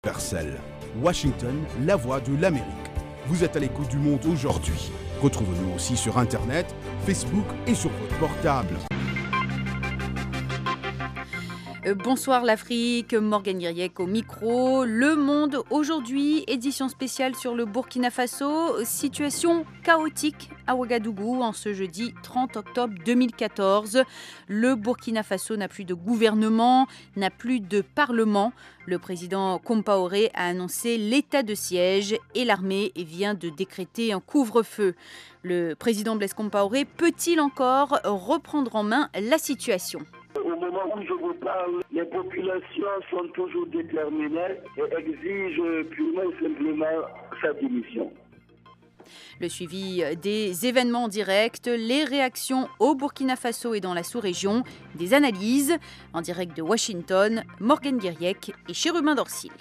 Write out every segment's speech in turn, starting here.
Universel. Washington, la voix de l'Amérique. Vous êtes à l'écoute du monde aujourd'hui. Retrouvez-nous aussi sur Internet, Facebook et sur votre portable. Bonsoir l'Afrique, Morgane Guiriec au micro. Le Monde aujourd'hui, édition spéciale sur le Burkina Faso. Situation chaotique à Ouagadougou en ce jeudi 30 octobre 2014. Le Burkina Faso n'a plus de gouvernement, n'a plus de parlement. Le président Compaoré a annoncé l'état de siège et l'armée vient de décréter un couvre-feu. Le président Blaise Compaoré peut-il encore reprendre en main la situation ? Au moment où je vous parle, les populations sont toujours déterminées et exigent purement et simplement sa démission. Le suivi des événements directs, les réactions au Burkina Faso et dans la sous-région, des analyses en direct de Washington, Morgane Guiriec et Chérubin Dorsil.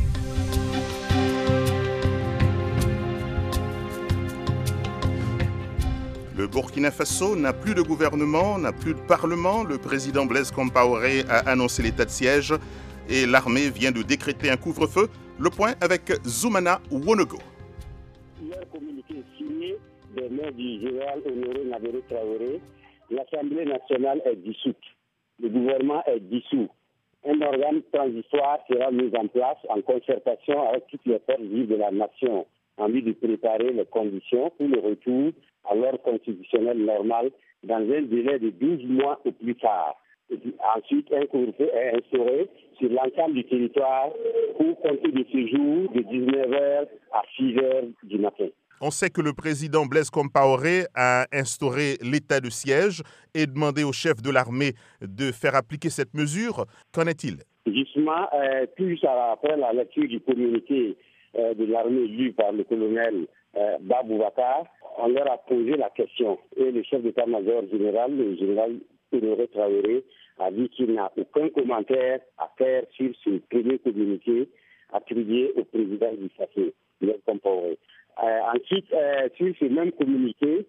Le Burkina Faso n'a plus de gouvernement, n'a plus de parlement. Le président Blaise Compaoré a annoncé l'état de siège et l'armée vient de décréter un couvre-feu. Le point avec Zoumana Wonogo. Hier communiqué signé des mains du général Honoré Naberé Traoré, l'Assemblée nationale est dissoute. Le gouvernement est dissous. Un organe transitoire sera mis en place en concertation avec toutes les forces vives de la nation en vue de préparer les conditions pour le retour à l'ordre constitutionnel normal dans un délai de 12 mois au plus tard. Et puis, ensuite, un couvre-feu est instauré sur l'ensemble du territoire pour compter de ce jour de 19h à 6h du matin. On sait que le président Blaise Compaoré a instauré l'état de siège et demandé au chef de l'armée de faire appliquer cette mesure. Qu'en est-il ? Justement, plus après la lecture du communiqué de l'armée lu par le colonel Baboubacar, on leur a posé la question. Et le chef d'état-major général, le général Honoré Traoré, a dit qu'il n'a aucun commentaire à faire sur ce premier communiqué attribué au président du Faso, Blaise Compaoré. Ensuite, sur ce même communiqué,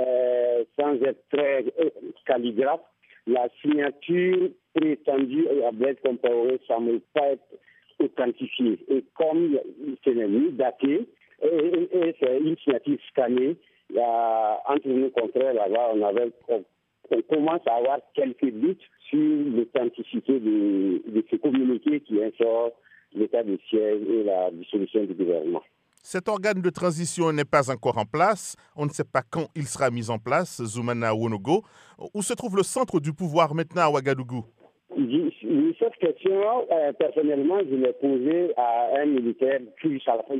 sans être très calligraphe, la signature prétendue à Blaise Compaoré ne semble pas être authentifiée. Et comme ce n'est ni daté, et c'est une signature scannée, il y a, entre nous contraires là-bas, on commence à avoir quelques doutes sur l'authenticité de ce communiqué qui instaure l'état de siège et la dissolution du gouvernement. Cet organe de transition n'est pas encore en place. On ne sait pas quand il sera mis en place, Zoumana Wonogo. Où se trouve le centre du pouvoir maintenant à Ouagadougou ? Cette question, personnellement, je l'ai posée à un militaire plus à la fin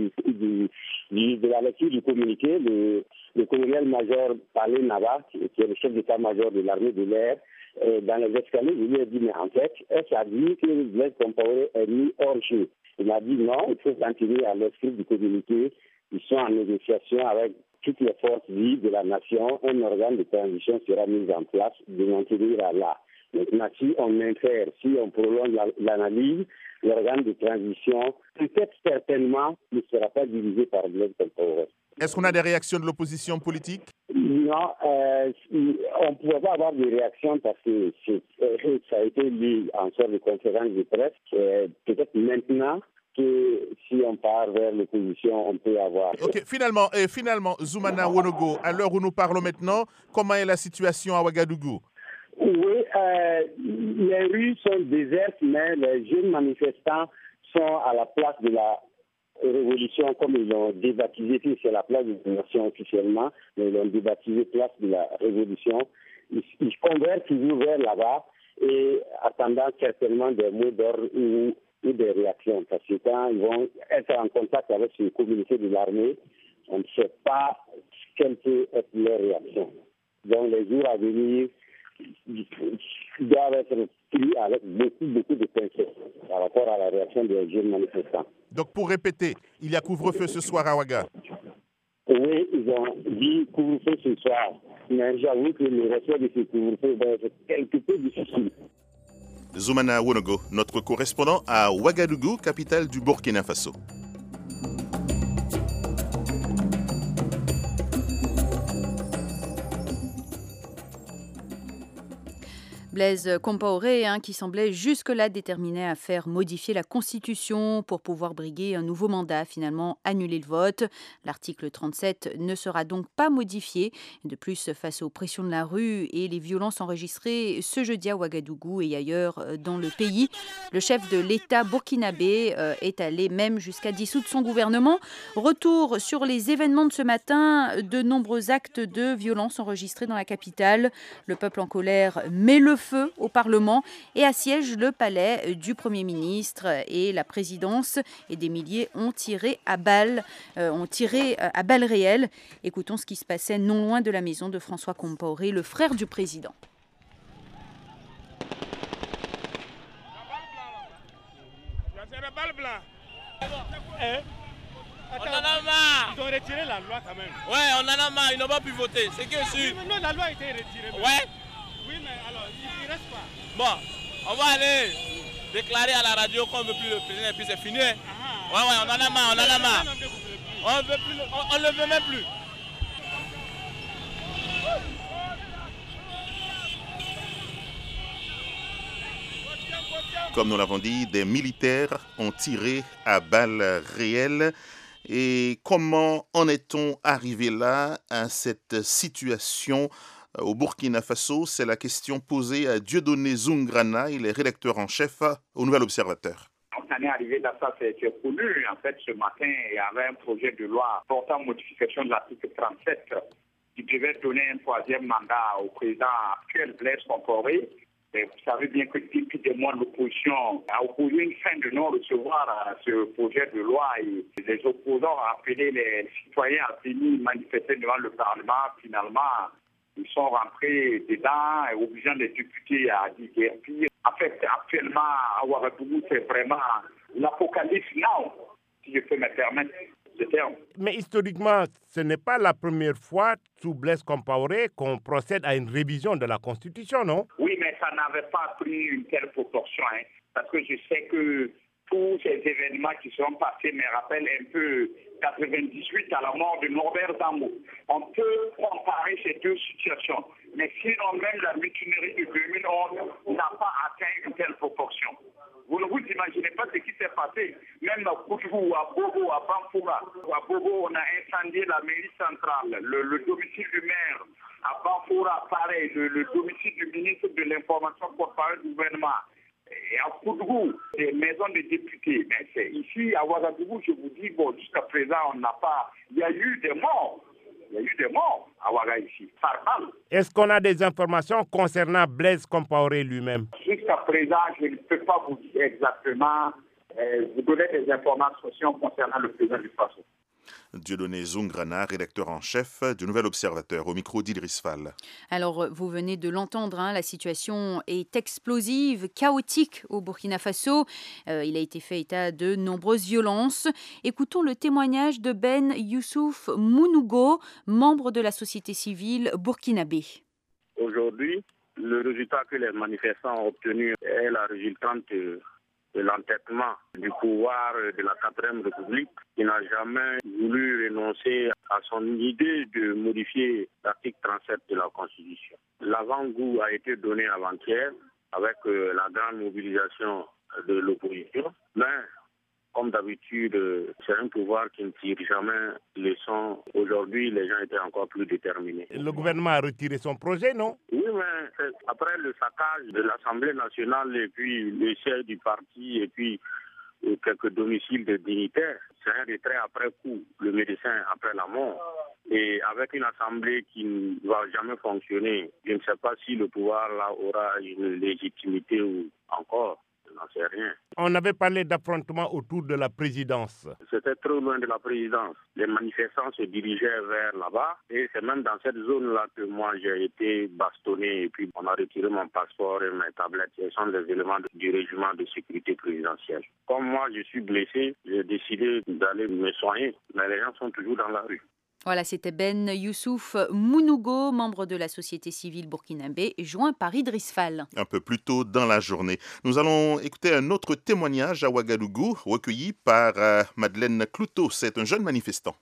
de la lecture du communiqué, le colonel-major Palé Nava, qui est le chef d'état-major de l'armée de l'air. Dans les escaliers, je lui ai dit, mais en fait, est-ce à dire que Blaise Compaoré est mis hors jeu ? Il m'a dit non, il faut continuer à l'esprit du communiqué. Ils sont en négociation avec toutes les forces vives de la nation. Un organe de transition sera mis en place de maintenir à là. Maintenant, si on infère, si on prolonge l'analyse, l'organe de transition, peut-être certainement, ne sera pas dirigé par Blaise Compaoré. Est-ce qu'on a des réactions de l'opposition politique ? Non, on ne pouvait pas avoir de réaction parce que ça a été lu en sorte de conférence de presse. Peut-être maintenant que si on part vers l'opposition, on peut avoir... Ok, finalement, Zoumana Wonogo, à l'heure où nous parlons maintenant, comment est la situation à Ouagadougou ? Oui, les rues sont désertes, mais les jeunes manifestants sont à la place de la révolution, comme ils l'ont débaptisé, c'est la place de la nation officiellement, mais ils l'ont débaptisé place de la révolution. Ils convergent toujours vers là-bas et attendant certainement des mots d'ordre ou des réactions. Parce que quand ils vont être en contact avec ce communiqué de l'armée, on ne sait pas quelle peut être leur réaction. Donc les jours à venir doivent être pris avec beaucoup de pincettes par rapport à la réaction des jeunes manifestants. Donc pour répéter, il y a couvre-feu ce soir à Ouaga. Oui, ils ont dit couvre-feu ce soir. Mais j'avoue que le respect de ce couvre-feu va être quelque peu difficile. Zoumana Wonogo, notre correspondant à Ouagadougou, capitale du Burkina Faso. Blaise Compaoré, qui semblait jusque-là déterminé à faire modifier la Constitution pour pouvoir briguer un nouveau mandat, finalement annuler le vote. L'article 37 ne sera donc pas modifié. De plus, face aux pressions de la rue et les violences enregistrées ce jeudi à Ouagadougou et ailleurs dans le pays, le chef de l'État burkinabé est allé même jusqu'à dissoudre son gouvernement. Retour sur les événements de ce matin, de nombreux actes de violence enregistrés dans la capitale. Le peuple en colère met le feu au Parlement et assiège le palais du Premier ministre et la présidence. Et des milliers ont tiré à balles réelles. Écoutons ce qui se passait non loin de la maison de François Compaoré, le frère du président. On en a marre. Ils ont retiré la loi quand même. Ouais, on en a marre, ils n'ont pas pu voter. C'est que sûr. Non, la loi a été retirée. Ouais. Oui, mais alors, il ne reste pas. Bon, on va aller déclarer à la radio qu'on ne veut plus le président et puis c'est fini. Ouais, on en a marre, on en a marre. On ne le veut même plus. Comme nous l'avons dit, des militaires ont tiré à balles réelles. Et comment en est-on arrivé là, à cette situation au Burkina Faso? C'est la question posée à Dieudonné Zoungrana, il est rédacteur en chef au Nouvel Observateur. On est arrivé dans ça, c'est connu. En fait, ce matin, il y avait un projet de loi portant modification de l'article 37 qui devait donner un troisième mandat au président actuel, Blaise Compaoré. Et vous savez bien que depuis des mois, l'opposition a opposé une fin de non-recevoir à ce projet de loi et les opposants ont appelé les citoyens à venir manifester devant le Parlement. Finalement, ils sont rentrés dedans, obligeant les députés à dire pire. En fait, actuellement, à Ouagadougou, c'est vraiment l'apocalypse now, si je peux me permettre ce terme. Mais historiquement, ce n'est pas la première fois, sous Blaise Compaoré, qu'on procède à une révision de la Constitution, non? Oui, mais ça n'avait pas pris une telle proportion, parce que je sais que tous ces événements qui sont passés me rappellent un peu 98 à la mort de Norbert Zambo. On peut comparer ces deux situations, mais sinon même la mutinerie de 2011 n'a pas atteint une telle proportion. Vous ne vous imaginez pas ce qui s'est passé. Même à Koudou, à Bobo, à Bamfoura. À Bobo, on a incendié la mairie centrale, le domicile du maire. À Bamfoura, pareil, le domicile du ministre de l'Information porte-parole du gouvernement. Et à Koudou, des maisons de députés. Mais c'est ici, à Ouagadougou, je vous dis, bon, jusqu'à présent, on n'a pas... Il y a eu des morts. Il y a eu des morts à Ouaga ici, par balle. Est-ce qu'on a des informations concernant Blaise Compaoré lui-même? Jusqu'à présent, je ne peux pas vous dire exactement, vous donner des informations concernant le président du Faso. Dieudonné Zoungrana, rédacteur en chef du Nouvel Observateur, au micro d'Idriss Fall. Alors, vous venez de l'entendre, la situation est explosive, chaotique au Burkina Faso. Il a été fait état de nombreuses violences. Écoutons le témoignage de Ben Youssouf Mounougo, membre de la société civile burkinabé. Aujourd'hui, le résultat que les manifestants ont obtenu est la résultante de l'entêtement du pouvoir de la 4e République qui n'a jamais voulu renoncer à son idée de modifier l'article 37 de la Constitution. L'avant-goût a été donné avant-hier avec la grande mobilisation de l'opposition, mais comme d'habitude, c'est un pouvoir qui ne tire jamais leçon. Aujourd'hui, les gens étaient encore plus déterminés. Le gouvernement a retiré son projet, non? Oui, mais après le saccage de l'Assemblée nationale et puis le siège du parti et puis quelques domiciles de dignitaires, c'est un retrait après coup, le médecin après la mort. Et avec une assemblée qui ne va jamais fonctionner, je ne sais pas si le pouvoir là aura une légitimité ou encore. Je n'en sais rien. On avait parlé d'affrontement autour de la présidence. C'était trop loin de la présidence. Les manifestants se dirigeaient vers là-bas et c'est même dans cette zone-là que moi j'ai été bastonné et puis on a retiré mon passeport et mes tablettes. Ce sont des éléments du régiment de sécurité présidentielle. Comme moi je suis blessé, j'ai décidé d'aller me soigner, mais les gens sont toujours dans la rue. Voilà, c'était Ben Youssouf Mounougo, membre de la société civile burkinabé, joint par Idriss Fall. Un peu plus tôt dans la journée, nous allons écouter un autre témoignage à Ouagadougou, recueilli par Madeleine Cloutot. C'est un jeune manifestant.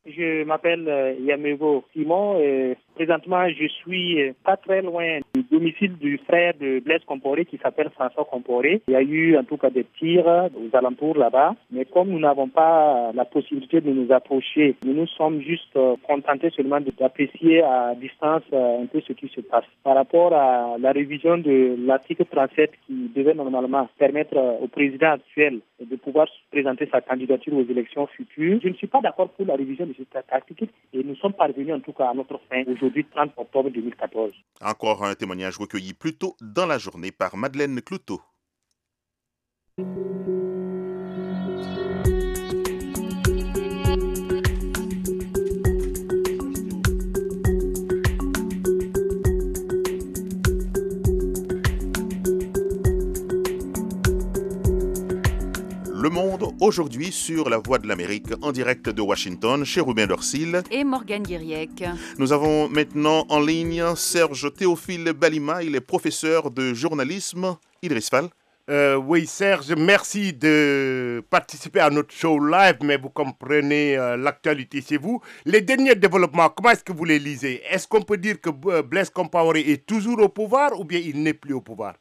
Je m'appelle Yamego Simon. Présentement, je suis pas très loin du domicile du frère de Blaise Compaoré qui s'appelle François Compaoré. Il y a eu en tout cas des tirs aux alentours là-bas. Mais comme nous n'avons pas la possibilité de nous approcher, nous nous sommes juste contentés seulement d'apprécier à distance un peu ce qui se passe. Par rapport à la révision de l'article 37 qui devait normalement permettre au président actuel de pouvoir présenter sa candidature aux élections futures, je ne suis pas d'accord pour la révision de cet article et nous sommes parvenus en tout cas à notre fin aujourd'hui 30 octobre 2014. Encore un témoignage recueilli plus tôt dans la journée par Madeleine Cloutot. Le Monde, aujourd'hui sur la Voix de l'Amérique, en direct de Washington, chez Ruben Dorsil et Morgane Guiriec. Nous avons maintenant en ligne Serge Théophile Balima, il est professeur de journalisme. Idriss Fall. Oui, Serge, merci de participer à notre show live, mais vous comprenez l'actualité chez vous. Les derniers développements, comment est-ce que vous les lisez? Est-ce qu'on peut dire que Blaise Compaoré est toujours au pouvoir ou bien il n'est plus au pouvoir?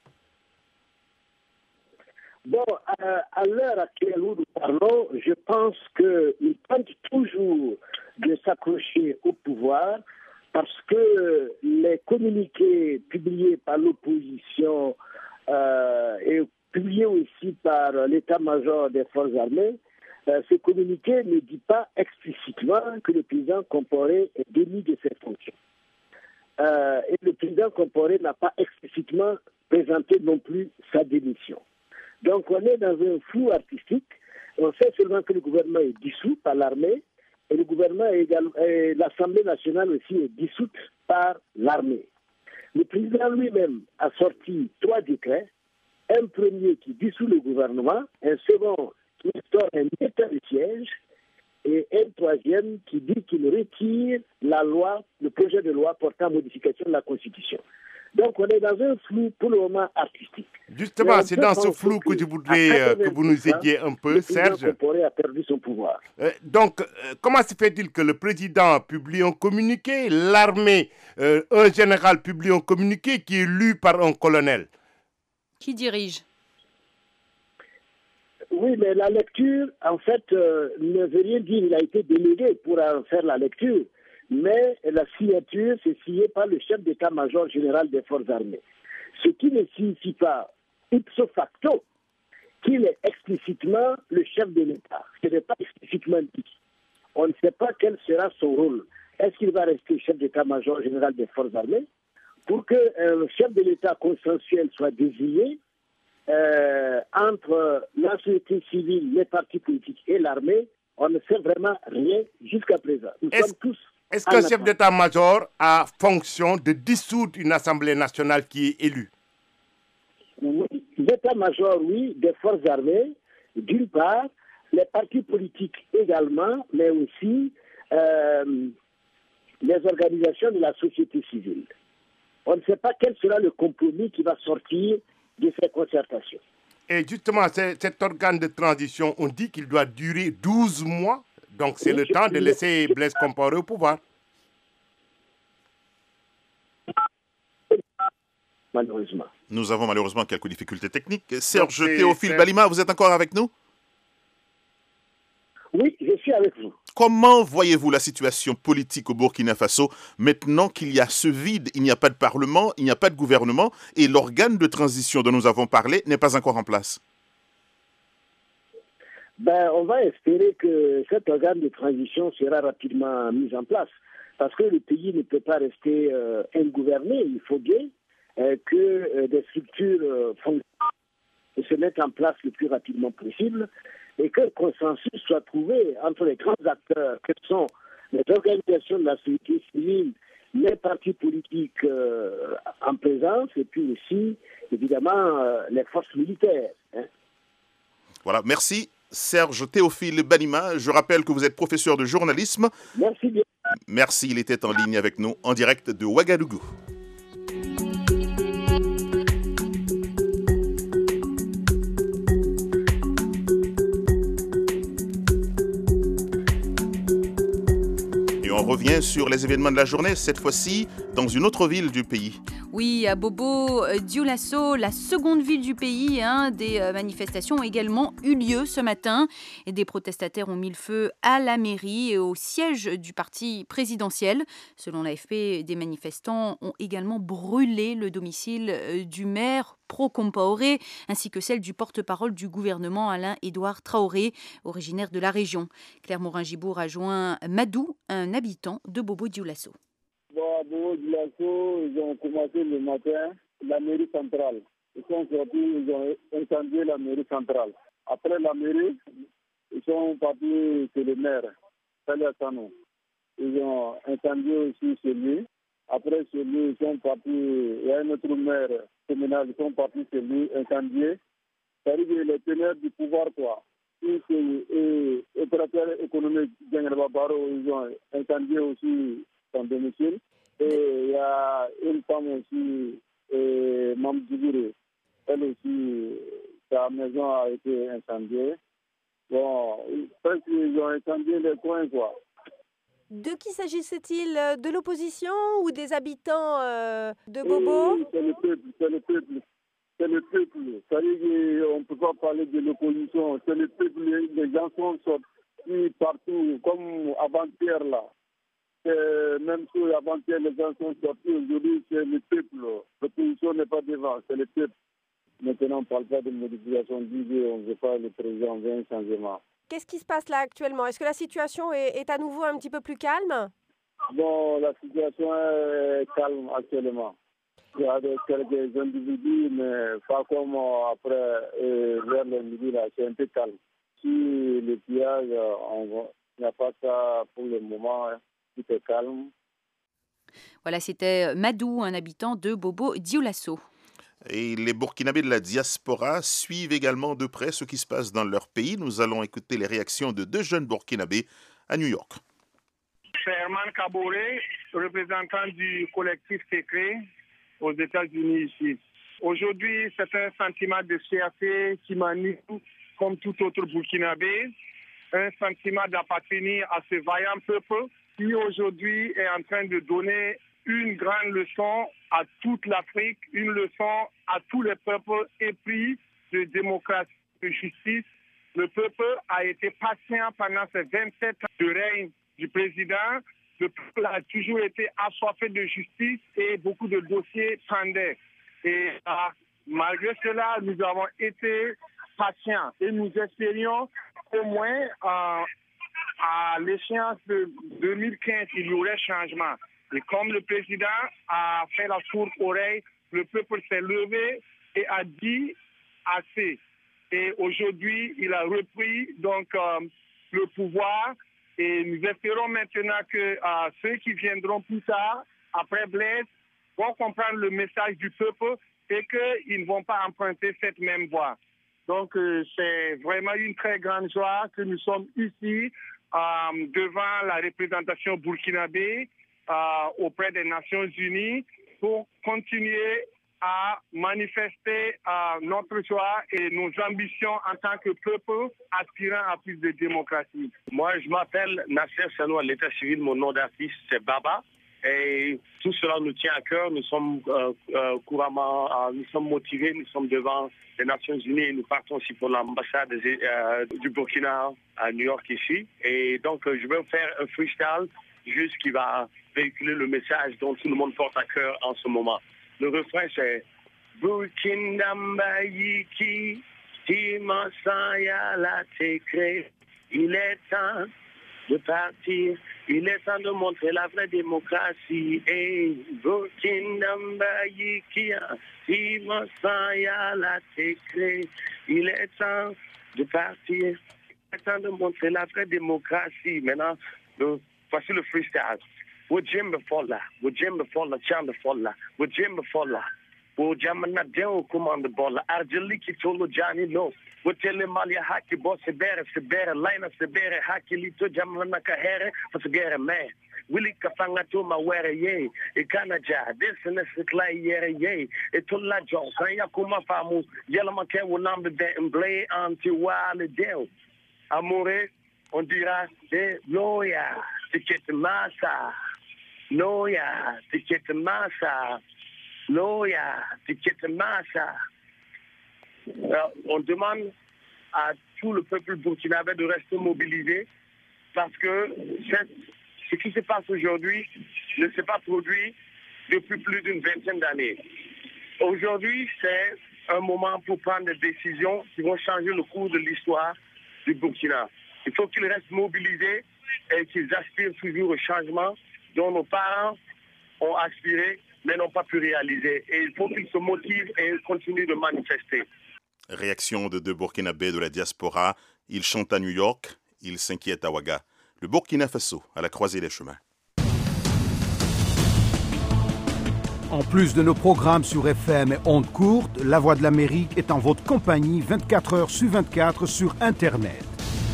Bon, à l'heure actuelle où nous parlons, je pense qu'il tente toujours de s'accrocher au pouvoir parce que les communiqués publiés par l'opposition et publiés aussi par l'état-major des forces armées, ces communiqués ne disent pas explicitement que le président Compaoré est démis de ses fonctions. Et le président Compaoré n'a pas explicitement présenté non plus sa démission. Donc on est dans un flou artistique. On sait seulement que le gouvernement est dissous par l'armée et le gouvernement et l'Assemblée nationale aussi est dissoute par l'armée. Le président lui-même a sorti 3 décrets, un premier qui dissout le gouvernement, un second qui instaure un état de siège et un troisième qui dit qu'il retire le projet de loi portant modification de la Constitution. Donc on est dans un flou pour le moment artistique. Justement, c'est dans ce flou que je voudrais que vous nous aidiez un peu, Serge. Le président Compaoré a perdu son pouvoir. Donc, comment se fait-il que le président publie un communiqué, l'armée, un général publie un communiqué qui est lu par un colonel? Qui dirige? Oui, mais la lecture, en fait, ne veut rien dire. Il a été délégué pour en faire la lecture. Mais la signature, c'est signé par le chef d'état-major général des forces armées. Ce qui ne signifie pas, ipso facto, qu'il est explicitement le chef de l'État. Ce n'est pas explicitement dit. On ne sait pas quel sera son rôle. Est-ce qu'il va rester chef d'état-major général des forces armées? Pour qu'un chef de l'État consensuel soit désigné entre la société civile, les partis politiques et l'armée, on ne sait vraiment rien jusqu'à présent. Nous sommes tous. Est-ce qu'un chef d'état-major a fonction de dissoudre une assemblée nationale qui est élue? Oui, l'état-major, oui, des forces armées, d'une part, les partis politiques également, mais aussi les organisations de la société civile. On ne sait pas quel sera le compromis qui va sortir de ces concertations. Et justement, cet organe de transition, on dit qu'il doit durer 12 mois. Donc, c'est le temps de laisser Blaise Compaoré au pouvoir. Malheureusement. Nous avons malheureusement quelques difficultés techniques. Serge Théophile Balima, vous êtes encore avec nous? Oui, je suis avec vous. Comment voyez-vous la situation politique au Burkina Faso maintenant qu'il y a ce vide, il n'y a pas de parlement, il n'y a pas de gouvernement et l'organe de transition dont nous avons parlé n'est pas encore en place? On va espérer que cet organe de transition sera rapidement mis en place. Parce que le pays ne peut pas rester ingouverné. Il faut bien que des structures se mettent en place le plus rapidement possible et que le consensus soit trouvé entre les grands acteurs que sont les organisations de la société civile, les partis politiques en présence et puis aussi, évidemment, les forces militaires. Voilà, merci. Serge Théophile Balima, je rappelle que vous êtes professeur de journalisme. Merci bien. Merci, il était en ligne avec nous en direct de Ouagadougou. revient sur les événements de la journée, cette fois-ci dans une autre ville du pays. Oui, à Bobo Dioulasso, la seconde ville du pays, des manifestations ont également eu lieu ce matin. Et des protestataires ont mis le feu à la mairie et au siège du parti présidentiel. Selon l'AFP, des manifestants ont également brûlé le domicile du maire Pro Compaoré, ainsi que celle du porte-parole du gouvernement Alain-Édouard Traoré, originaire de la région. Claire Morin-Gibour a joint Madou, un habitant de Bobo Dioulasso. À Bobo Dioulasso, ils ont commencé le matin la mairie centrale. Ils sont sortis, ils ont incendié la mairie centrale. Après la mairie, ils sont partis chez le maire, Salih Sanou. Ils ont incendié aussi chez lui. Après chez lui, ils sont partis, il y a un autre maire communal, ils sont partis chez lui, incendiés. C'est-à-dire que les teneurs du pouvoir, quoi. Et opérateurs économiques, ils ont incendié aussi son domicile. Et il y a une femme aussi, Mme Djibouri. Elle aussi, sa maison a été incendiée. Bon, presque ils ont incendié les coins, quoi. De qui s'agissait-il? De l'opposition ou des habitants de Bobo? C'est le peuple. C'est le peuple. C'est-à-dire qu'on ne peut pas parler de l'opposition. C'est le peuple. Les gens sont sortis partout, comme avant-hier là. Même si avant-hier les gens sont sortis, aujourd'hui c'est le peuple. L'opposition n'est pas devant, c'est le peuple. Maintenant on ne parle pas de modification d'idées, on ne veut pas le président veut un changement. Qu'est-ce qui se passe là actuellement? Est-ce que la situation est à nouveau un petit peu plus calme? Bon, la situation est calme actuellement. Il y a quelques individus, mais pas comme après, vers le midi, là, c'est un peu calme. Si le pillage, il n'y a pas ça pour le moment, tout est calme. Voilà, c'était Madou, un habitant de Bobo Dioulasso. Et les Burkinabés de la diaspora suivent également de près ce qui se passe dans leur pays. Nous allons écouter les réactions de deux jeunes Burkinabés à New York. C'est Herman Kaboré, représentant du collectif Secret aux États-Unis ici. Aujourd'hui, c'est un sentiment de fierté qui m'anime comme tout autre Burkinabé, un sentiment d'appartenir à ce vaillant peuple qui aujourd'hui est en train de donner une grande leçon à toute l'Afrique, une leçon à tous les peuples épris de démocratie, de justice. Le peuple a été patient pendant ces 27 ans de règne du président. Le peuple a toujours été assoiffé de justice et beaucoup de dossiers pendaient. Et malgré cela, nous avons été patients et nous espérions au moins à l'échéance de 2015, il y aurait changement. Et comme le président a fait la sourde oreille, le peuple s'est levé et a dit assez. Et aujourd'hui, il a repris donc le pouvoir. Et nous espérons maintenant que ceux qui viendront plus tard, après Blaise, vont comprendre le message du peuple et qu'ils ne vont pas emprunter cette même voie. Donc, c'est vraiment une très grande joie que nous sommes ici devant la représentation burkinabé auprès des Nations Unies pour continuer à manifester notre joie et nos ambitions en tant que peuple aspirant à plus de démocratie. Moi, je m'appelle Nasser Sanou à l'état civil. Mon nom d'artiste, c'est Baba. Et tout cela nous tient à cœur. Nous sommes couramment, nous sommes motivés. Nous sommes devant les Nations Unies et nous partons aussi pour l'ambassade du Burkina à New York ici. Et donc, je vais faire un freestyle juste qui va véhiculer le message dont tout le monde porte à cœur en ce moment. Le refrain, c'est Burkina Mbayiki, Timansaya la Tekre. Il est temps de partir, il est temps de montrer la vraie démocratie. Et Burkina Mbayiki, Timansaya la Tekre. Il est temps de partir, il est temps de montrer la vraie démocratie. Maintenant, voici le freestyle. Wajimbe fola, chanda fola, wajimbe fola. Wajamana deo kumanda bola, arjeliki tolo jani no. Wajele malia haki bo sebere, line sebere, haki lito jamana kahere, fasegere me. Willy kafanga to ma were ye, ikana ja, desene siklai yere ye, etola jo, kanya kuma famu, yela make wunambe de emblé anti wale deo. Amore, on dira de loya. ticket massa, noya, ticket massa, noya, ticket massa. On demande à tout le peuple burkinabé de rester mobilisé parce que ce qui se passe aujourd'hui ne s'est pas produit depuis plus d'une vingtaine d'années. Aujourd'hui, c'est un moment pour prendre des décisions qui vont changer le cours de l'histoire du Burkina. Il faut qu'ils restent mobilisés et qu'ils aspirent toujours au changement dont nos parents ont aspiré mais n'ont pas pu réaliser. Et il faut qu'ils se motivent et continuent de manifester. Réaction de deux Burkinabés de la diaspora. Ils chantent à New York, ils s'inquiètent à Ouaga. Le Burkina Faso à la croisée des chemins. En plus de nos programmes sur FM et ondes courtes, La Voix de l'Amérique est en votre compagnie 24 heures sur 24 sur Internet.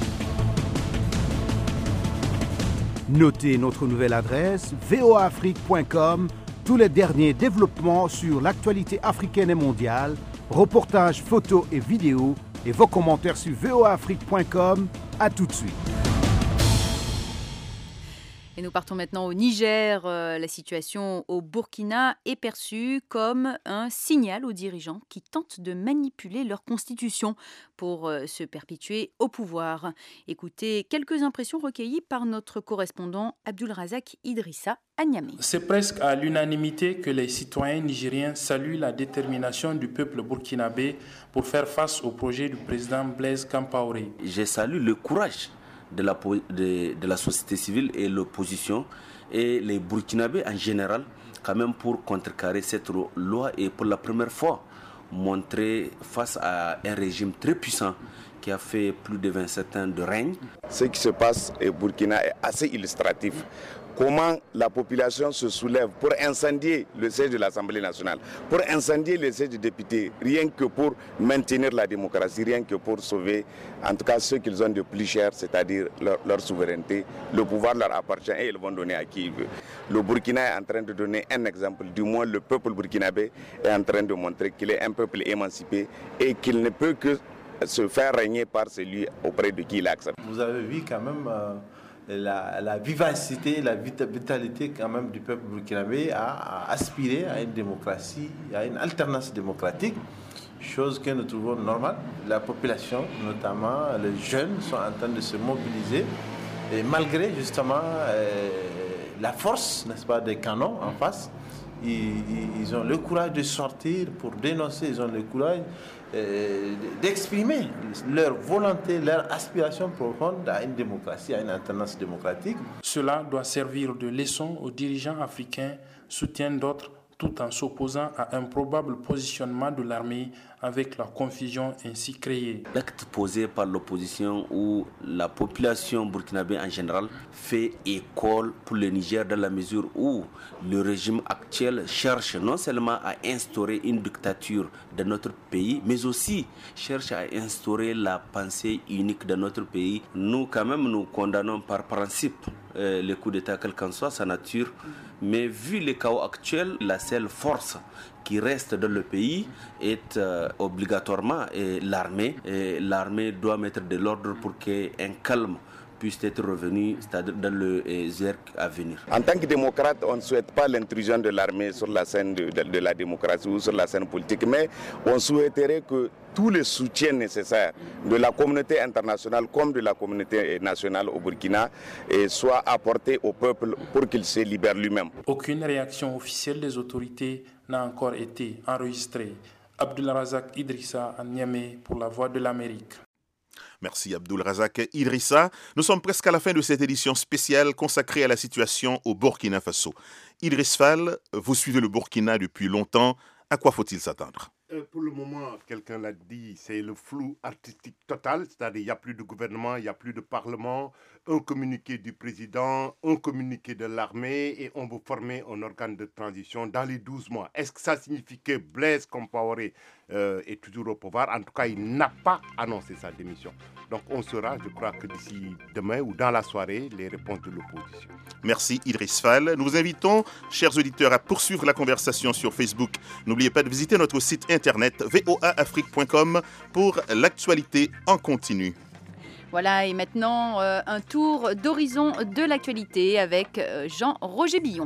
Notez notre nouvelle adresse voaafrique.com, tous les derniers développements sur l'actualité africaine et mondiale, reportages, photos et vidéos, et vos commentaires sur voaafrique.com. À tout de suite. Et nous partons maintenant au Niger. La situation au Burkina est perçue comme un signal aux dirigeants qui tentent de manipuler leur constitution pour se perpétuer au pouvoir. Écoutez quelques impressions recueillies par notre correspondant Abdulrazak Idrissa à Niamey. C'est presque à l'unanimité que les citoyens nigériens saluent la détermination du peuple burkinabé pour faire face au projet du président Blaise Compaoré. Je salue le courage de la société civile et l'opposition et les Burkinabés en général, quand même pour contrecarrer cette loi et pour la première fois montrer face à un régime très puissant qui a fait plus de 27 ans de règne. Ce qui se passe au Burkina est assez illustratif. Comment la population se soulève pour incendier le siège de l'Assemblée nationale, pour incendier le siège des députés, rien que pour maintenir la démocratie, rien que pour sauver en tout cas ceux qu'ils ont de plus cher, c'est-à-dire leur souveraineté. Le pouvoir leur appartient et ils vont donner à qui ils veulent. Le Burkina est en train de donner un exemple, du moins le peuple burkinabé est en train de montrer qu'il est un peuple émancipé et qu'il ne peut que se faire régner par celui auprès de qui il accepte. Vous avez vu quand même la vivacité, la vitalité quand même du peuple burkinabé à aspirer à une démocratie, à une alternance démocratique, chose que nous trouvons normale. La population, notamment les jeunes, sont en train de se mobiliser et malgré justement la force, n'est-ce pas, des canons en face, ils ont le courage de sortir pour dénoncer, ils ont le courage d'exprimer leur volonté, leur aspiration profonde à une démocratie, à une alternance démocratique. Cela doit servir de leçon aux dirigeants africains, soutiennent d'autres, tout en s'opposant à un probable positionnement de l'armée avec la confusion ainsi créée. L'acte posé par l'opposition ou la population burkinabé en général fait école pour le Niger dans la mesure où le régime actuel cherche non seulement à instaurer une dictature dans notre pays, mais aussi cherche à instaurer la pensée unique dans notre pays. Nous, quand même, nous condamnons par principe le coup d'État, quelle qu'en soit sa nature, mais vu le chaos actuel, la seule force qui reste dans le pays est obligatoirement l'armée. L'armée doit mettre de l'ordre pour qu'un calme puisse être revenu, c'est-à-dire dans le heures à venir. En tant que démocrate, on ne souhaite pas l'intrusion de l'armée sur la scène de la démocratie ou sur la scène politique, mais on souhaiterait que tous les soutiens nécessaires de la communauté internationale comme de la communauté nationale au Burkina soient apportés au peuple pour qu'il se libère lui-même. Aucune réaction officielle des autorités n'a encore été enregistrée. Abdulrazak Idrissa à Niamey pour La Voix de l'Amérique. Merci Abdulrazak Idrissa. Nous sommes presque à la fin de cette édition spéciale consacrée à la situation au Burkina Faso. Idriss Fall, vous suivez le Burkina depuis longtemps. À quoi faut-il s'attendre ? Pour le moment, quelqu'un l'a dit, c'est le flou artistique total, c'est-à-dire il n'y a plus de gouvernement, il n'y a plus de parlement, un communiqué du président, un communiqué de l'armée et on veut former un organe de transition dans les 12 mois. Est-ce que ça signifie que Blaise Compaoré est toujours au pouvoir ? En tout cas, il n'a pas annoncé sa démission. Donc on saura, je crois que d'ici demain ou dans la soirée, les réponses de l'opposition. Merci Idriss Fall. Nous vous invitons, chers auditeurs, à poursuivre la conversation sur Facebook. N'oubliez pas de visiter notre site internet voaafrique.com pour l'actualité en continu. Voilà, et maintenant, un tour d'horizon de l'actualité avec Jean-Roger Billon.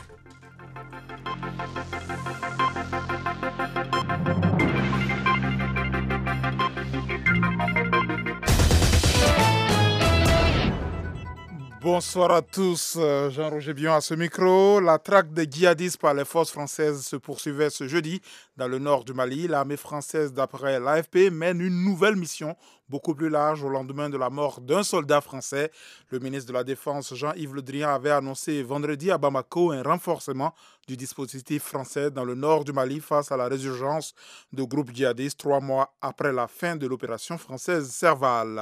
Bonsoir à tous, Jean-Roger Billon à ce micro. La traque des djihadistes par les forces françaises se poursuivait ce jeudi dans le nord du Mali. L'armée française, d'après l'AFP, mène une nouvelle mission beaucoup plus large au lendemain de la mort d'un soldat français. Le ministre de la Défense, Jean-Yves Le Drian, avait annoncé vendredi à Bamako un renforcement du dispositif français dans le nord du Mali face à la résurgence de groupes djihadistes 3 mois après la fin de l'opération française Serval.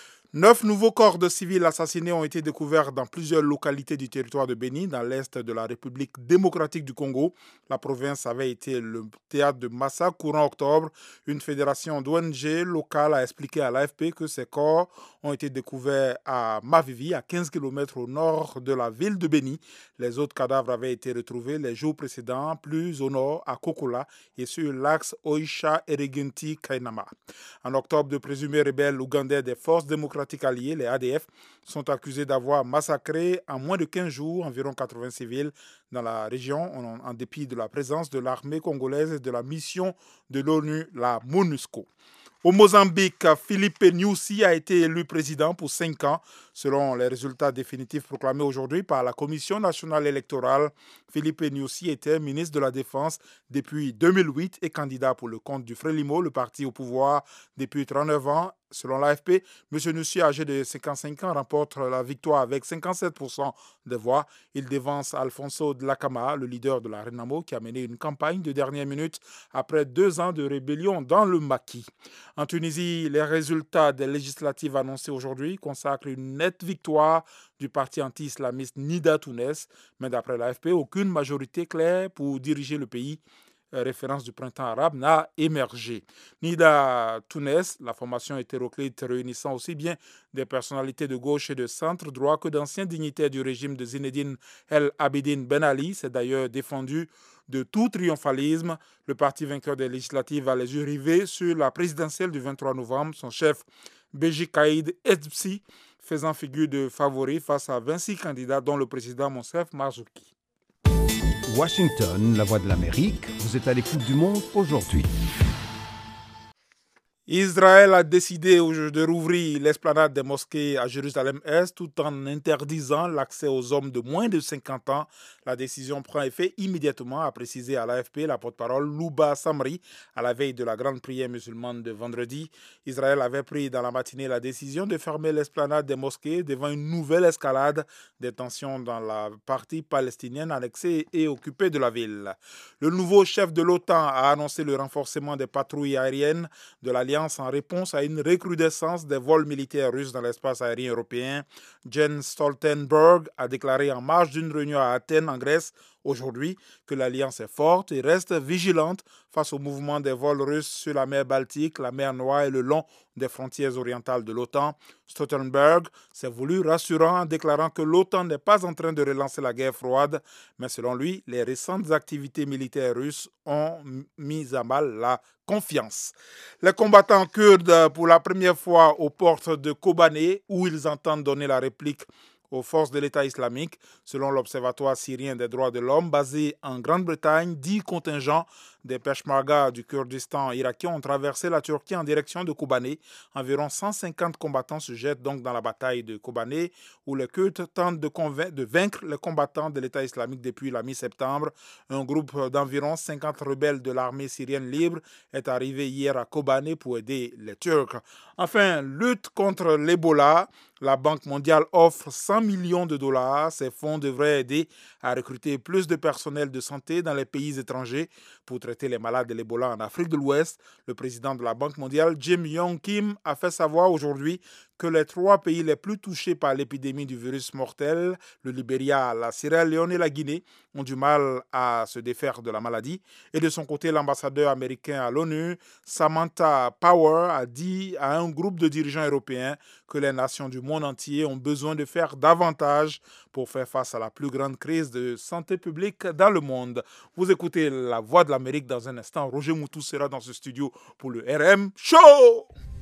9 nouveaux corps de civils assassinés ont été découverts dans plusieurs localités du territoire de Béni, dans l'est de la République démocratique du Congo. La province avait été le théâtre de massacres courant octobre. Une fédération d'ONG locale a expliqué à l'AFP que ces corps ont été découverts à Mavivi, à 15 km au nord de la ville de Béni. Les autres cadavres avaient été retrouvés les jours précédents, plus au nord, à Kokola et sur l'axe Oisha-Erigenti-Kainama. En octobre, de présumés rebelles ougandais des forces démocratiques alliés, les ADF, sont accusés d'avoir massacré en moins de 15 jours environ 80 civils dans la région, en dépit de la présence de l'armée congolaise et de la mission de l'ONU, la MONUSCO. Au Mozambique, Philippe Nyusi a été élu président pour 5 ans. Selon les résultats définitifs proclamés aujourd'hui par la Commission nationale électorale, Philippe Nyusi était ministre de la Défense depuis 2008 et candidat pour le compte du Frélimo, le parti au pouvoir depuis 39 ans. Selon l'AFP, M. Nyusi, âgé de 55 ans, remporte la victoire avec 57% des voix. Il dévance Alfonso Dhlakama, le leader de la Renamo, qui a mené une campagne de dernière minute après 2 ans de rébellion dans le maquis. En Tunisie, les résultats des législatives annoncés aujourd'hui consacrent une nette victoire du parti anti-islamiste Nida Tounes, mais d'après l'AFP, aucune majorité claire pour diriger le pays. Référence du printemps arabe, n'a émergé. Nida Tounes, la formation hétéroclite réunissant aussi bien des personnalités de gauche et de centre-droit que d'anciens dignitaires du régime de Zinedine El Abidine Ben Ali, s'est d'ailleurs défendu de tout triomphalisme. Le parti vainqueur des législatives a les yeux rivés sur la présidentielle du 23 novembre. Son chef, Béji Caïd Ezbsi, faisant figure de favori face à 26 candidats, dont le président Monsef Marzouki. Washington, la voix de l'Amérique, vous êtes à l'écoute du monde aujourd'hui. Israël a décidé de rouvrir l'esplanade des mosquées à Jérusalem-Est tout en interdisant l'accès aux hommes de moins de 50 ans. La décision prend effet immédiatement, a précisé à l'AFP la porte-parole Louba Samri à la veille de la grande prière musulmane de vendredi. Israël avait pris dans la matinée la décision de fermer l'esplanade des mosquées devant une nouvelle escalade des tensions dans la partie palestinienne annexée et occupée de la ville. Le nouveau chef de l'OTAN a annoncé le renforcement des patrouilles aériennes de l'Alliance en réponse à une recrudescence des vols militaires russes dans l'espace aérien européen. Jens Stoltenberg a déclaré en marge d'une réunion à Athènes, en Grèce, aujourd'hui, que l'Alliance est forte et reste vigilante face au mouvement des vols russes sur la mer Baltique, la mer Noire et le long des frontières orientales de l'OTAN. Stoltenberg s'est voulu rassurant en déclarant que l'OTAN n'est pas en train de relancer la guerre froide, mais selon lui, les récentes activités militaires russes ont mis à mal la confiance. Les combattants kurdes, pour la première fois aux portes de Kobané, où ils entendent donner la réplique aux forces de l'État islamique. Selon l'Observatoire syrien des droits de l'homme, basé en Grande-Bretagne, 10 contingents des Peshmerga du Kurdistan irakien ont traversé la Turquie en direction de Kobané. Environ 150 combattants se jettent donc dans la bataille de Kobané, où les Kurdes tentent de vaincre les combattants de l'État islamique depuis la mi-septembre. Un groupe d'environ 50 rebelles de l'armée syrienne libre est arrivé hier à Kobané pour aider les Turcs. Enfin, lutte contre l'Ebola. La Banque mondiale offre 100 millions de dollars. Ces fonds devraient aider à recruter plus de personnel de santé dans les pays étrangers pour traiter les malades de l'Ebola en Afrique de l'Ouest. Le président de la Banque mondiale, Jim Yong Kim, a fait savoir aujourd'hui que les 3 pays les plus touchés par l'épidémie du virus mortel, le Libéria, la Sierra Leone et la Guinée, ont du mal à se défaire de la maladie. Et de son côté, l'ambassadeur américain à l'ONU, Samantha Power, a dit à un groupe de dirigeants européens que les nations du monde entier ont besoin de faire davantage pour faire face à la plus grande crise de santé publique dans le monde. Vous écoutez La Voix de l'Amérique dans un instant. Roger Moutou sera dans ce studio pour le RM Show.